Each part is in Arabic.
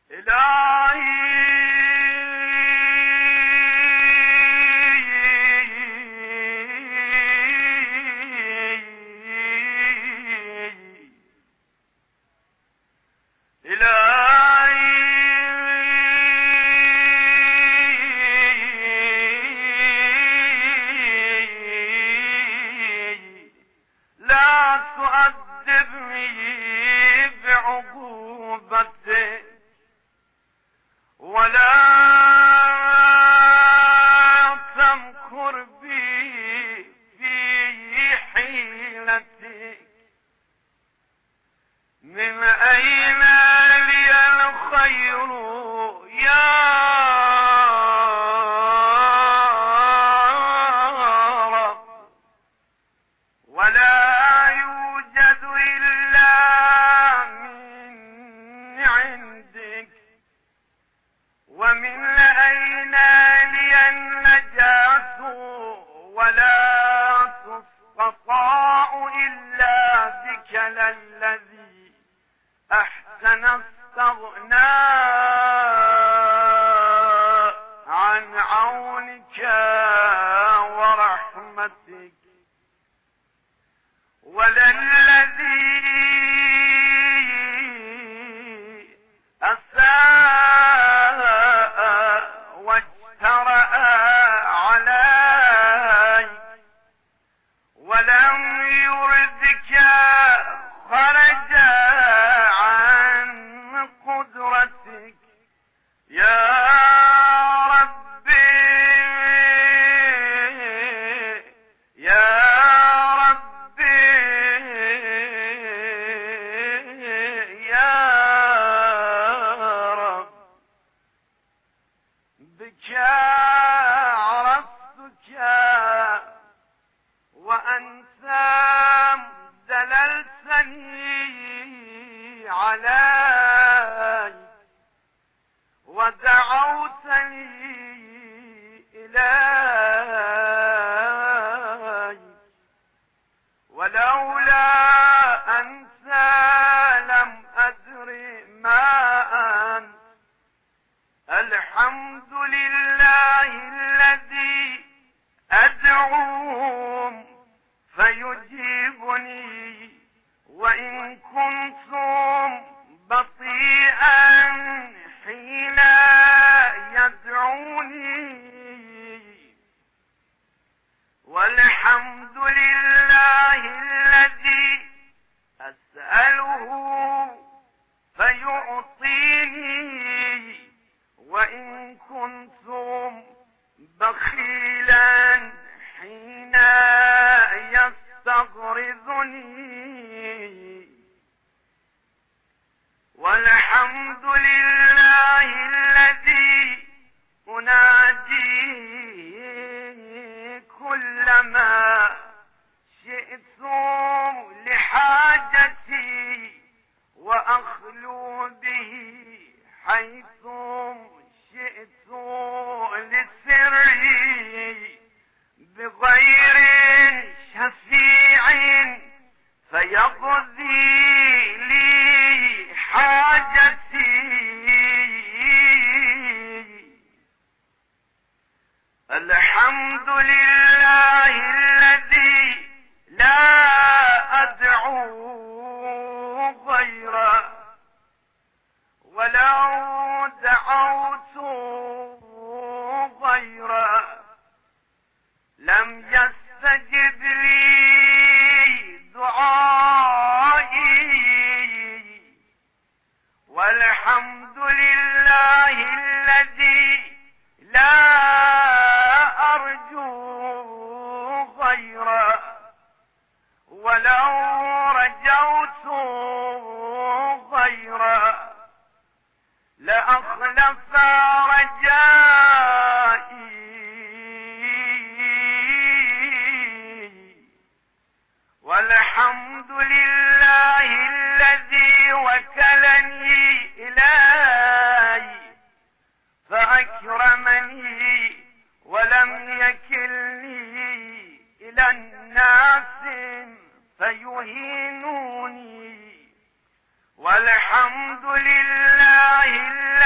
والحمد لله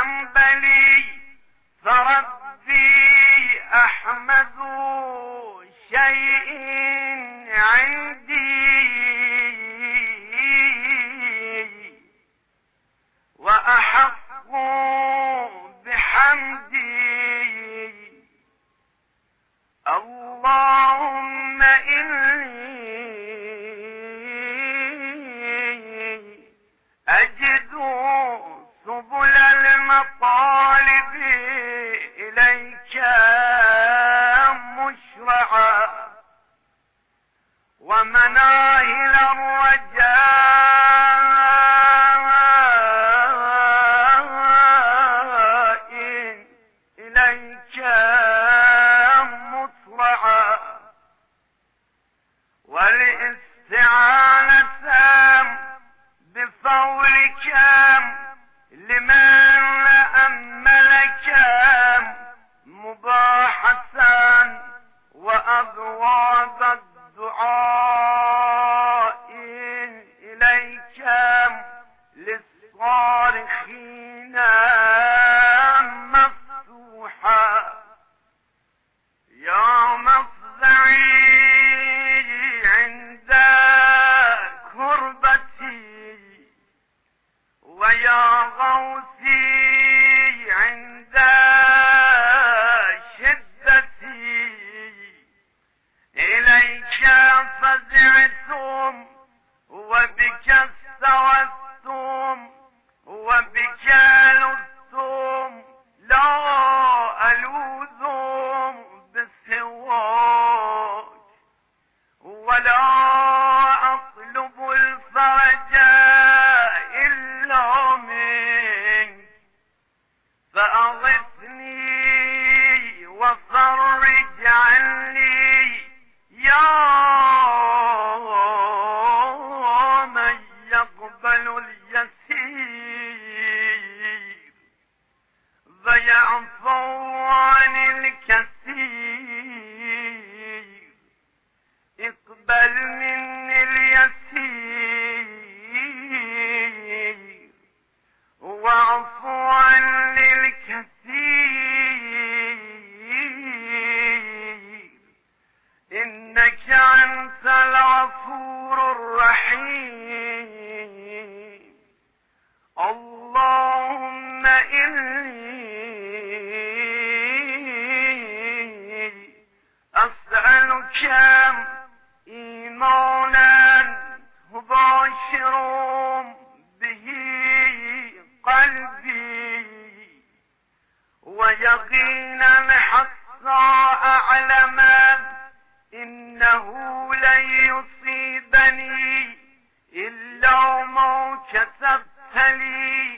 حنبلي فربي أحمد شيء عندي وأحق بحمدي. اللهم إني أجد سبل المطالب إليك مشرعا ومناهل الرجاء إليك مسرعا والاستعانة بفضلك لمن أملك مباحثا وأبواب الدعاء إليك للصارخين مفتوحا. يا مفزعي عند كربتي ويا غوثي عند شدتي إليك فزعتم وبك استوثتم وبك لذتم لا ألوذ بسواك ولا أطلب الفرج إلا منك فأغثني وفرج عني يا من يقبل اليسير ويعفو عن الكثير. اقبل مني اليسير واعف عني الكثير إنك أنت الغفور الرحيم. اللهم إني أسألك إيمانا تباشر به قلبي ويقينا حتى أعلم إنه لن يصيبني إلا ما كتبت لي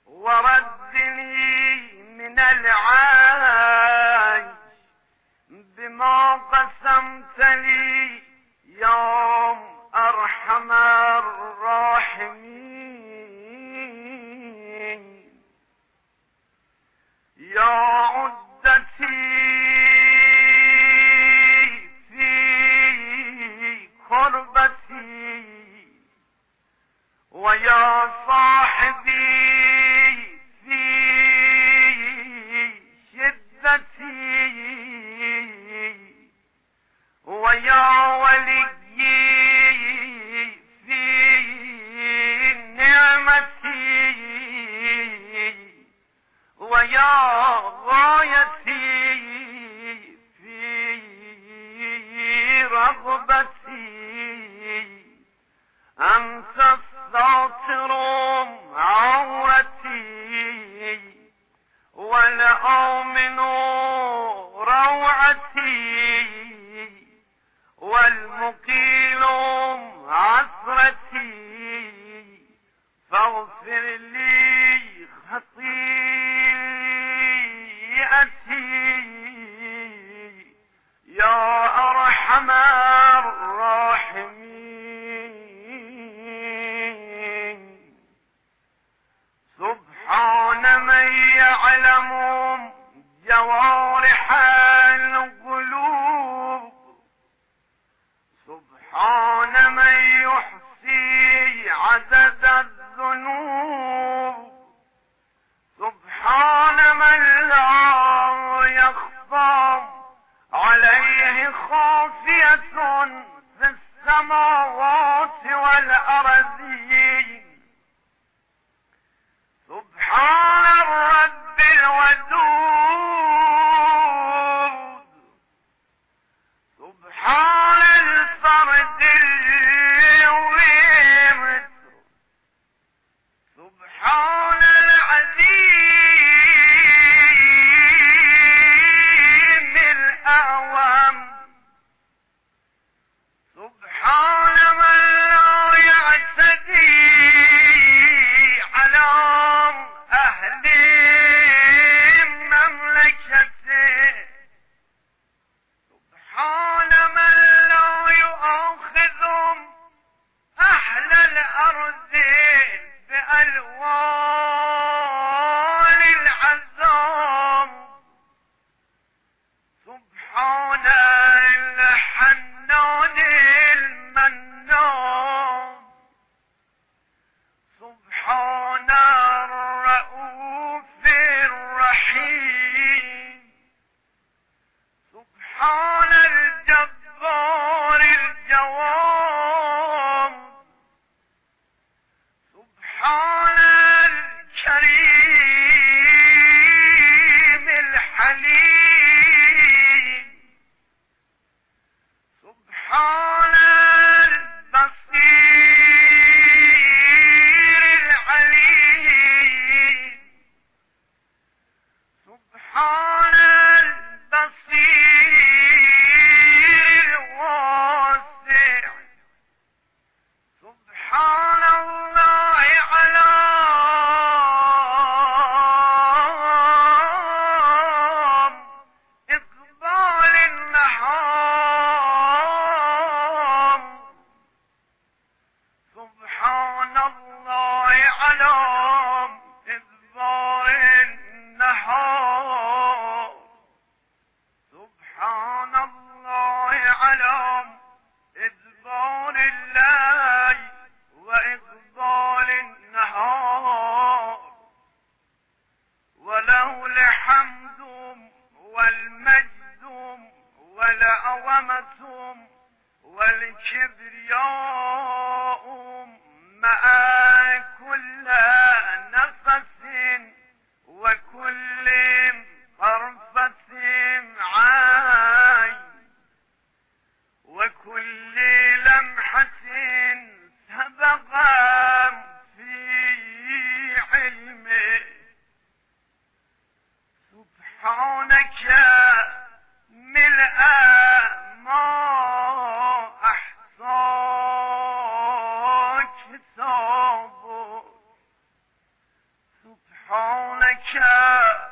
وردني من العاج بما قسمت لي يا أرحم الراحمين. يا عدتي في كربتي ويا صاحبي في شدتي ويا وليي في نعمتي ويا غايتي في رغبتي. أنت الساتر عورتي والآمن روعتي والمقيل عثرتي. فاغفر لي خطيئتي يا أرحم الراحمين. سبحان من يعلم جوارح القلوب سبحان من يحصي عدد الذنوب والهول حمد والمجد والعظمة والكبرياء مع كل نفس وكل طرفة عين وكل لمحة سبق في علمه. سبحانك ملء ما أحصى كتابك. سبحانك